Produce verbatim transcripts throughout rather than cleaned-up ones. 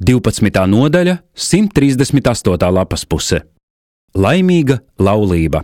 divpadsmitā nodaļa, simt trīsdesmit astotā lapas puse. Laimīga laulība.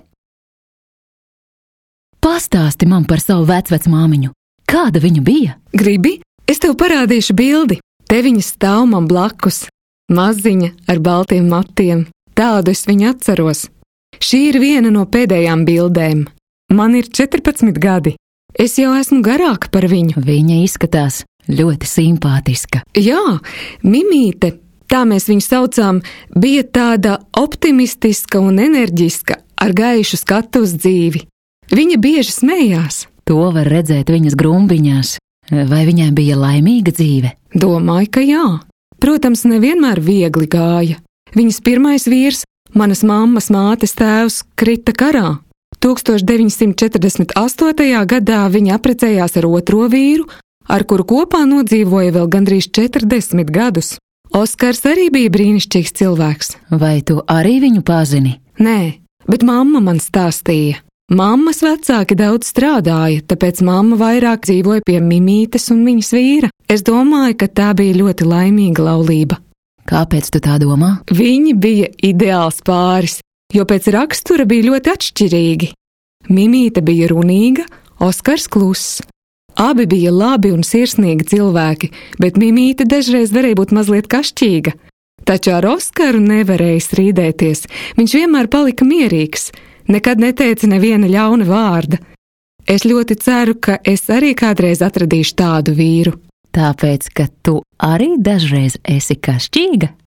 Pastāsti man par savu vecvecmāmiņu. Kāda viņa bija? Gribi? Es tev parādīšu bildi. Te viņa stāv man blakus. Maziņa ar baltiem matiem. Tādu es viņu atceros. Šī ir viena no pēdējām bildēm. Man ir četrpadsmit gadi. Es jau esmu garāka par viņu. Viņa izskatās ļoti simpātiska. Jā, Mimīte, tā mēs viņu saucām, bija tāda optimistiska un enerģiska, ar gaišu skatu uz dzīvi. Viņa bieži smējās. To var redzēt viņas grumbiņās. Vai viņai bija laimīga dzīve? Domāju, ka jā. Protams, nevienmēr viegli gāja. Viņas pirmais vīrs, manas mammas mātes tēvs, krita karā. tūkstoš deviņsimt četrdesmit astotajā gadā viņa apprecējās ar otro vīru, ar kuru kopā nodzīvoja vēl gandrīz četrdesmit gadus. Oskars arī bija brīnišķīgs cilvēks. Vai tu arī viņu pazini? Nē, bet mamma man stāstīja. Mammas vecāki daudz strādāja, tāpēc mamma vairāk dzīvoja pie Mimītes un viņas vīra. Es domāju, ka tā bija ļoti laimīga laulība. Kāpēc tu tā domā? Viņi bija ideāls pāris, jo pēc rakstura bija ļoti atšķirīgi. Mimīte bija runīga, Oskars kluss. Abi bija labi un sirsnīgi cilvēki, bet Mimīte dažreiz varēja būt mazliet kašķīga. Taču ar Oskaru nevarēja strīdēties, viņš vienmēr palika mierīgs, nekad neteica neviena ļauna vārda. Es ļoti ceru, ka es arī kādreiz atradīšu tādu vīru. Tāpēc, ka tu arī dažreiz esi kašķīga?